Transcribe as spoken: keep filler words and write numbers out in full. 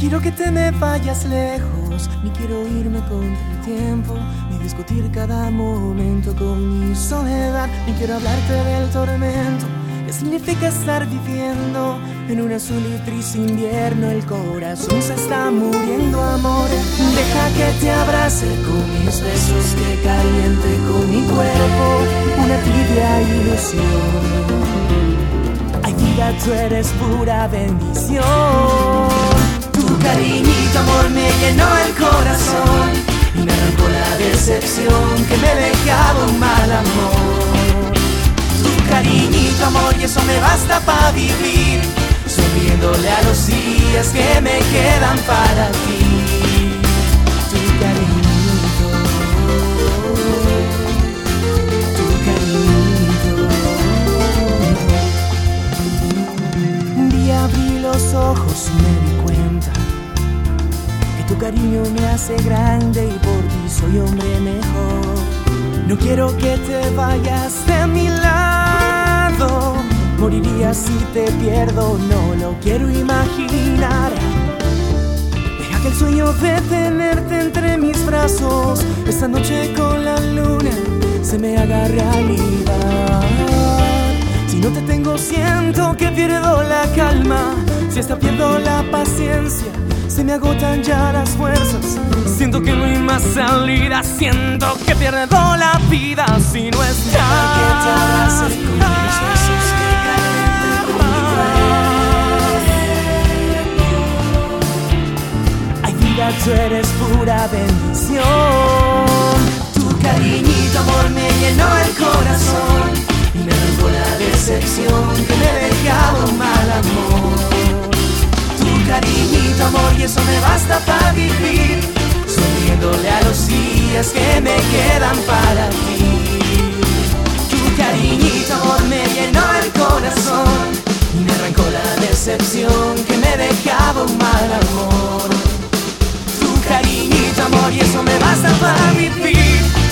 quiero que te me vayas lejos, ni quiero irme contra el tiempo, ni discutir cada momento con mi soledad, ni quiero hablarte del tormento que significa estar viviendo en un azul y triste invierno. El corazón se está muriendo, amor. Deja que te abrace con mis besos, que caliente con mi cuerpo una tibia ilusión. Ay, vida, tú eres pura bendición. Tu cariñito, amor, me llenó el corazón y me arrancó la decepción que me dejaba un mal amor. Tu cariñito, amor, y eso me basta para vivir, sonriéndole a los días que me quedan para ti. Tu cariñito, tu cariñito. Un día abrí los ojos y me di cuenta que tu cariño me hace grande y por ti soy hombre mejor. No quiero que te vayas de mi lado, moriría si te pierdo, no lo quiero imaginar. Deja que el sueño de tenerte entre mis brazos esta noche con la luna se me haga realidad. Si no te tengo siento que pierdo la calma, si hasta pierdo la paciencia, se me agotan ya las fuerzas. Siento que no hay más salida, siento que pierdo la vida si no estás. Deja que te abrace con mis besos, que caliente con mi cuerpo. Ay, vida, tú eres pura bendición. Tu cariñito, amor, me llenó el corazón y me arrancó la decepción que me dejaba un mal amor. Tu cariñito, amor, y eso me basta para vivir, sonriéndole a los días que me quedan para ti. Tu cariñito, amor, me llenó el corazón y me arrancó la decepción que me dejaba un mal amor. Tu cariñito, amor, y eso me basta para vivir,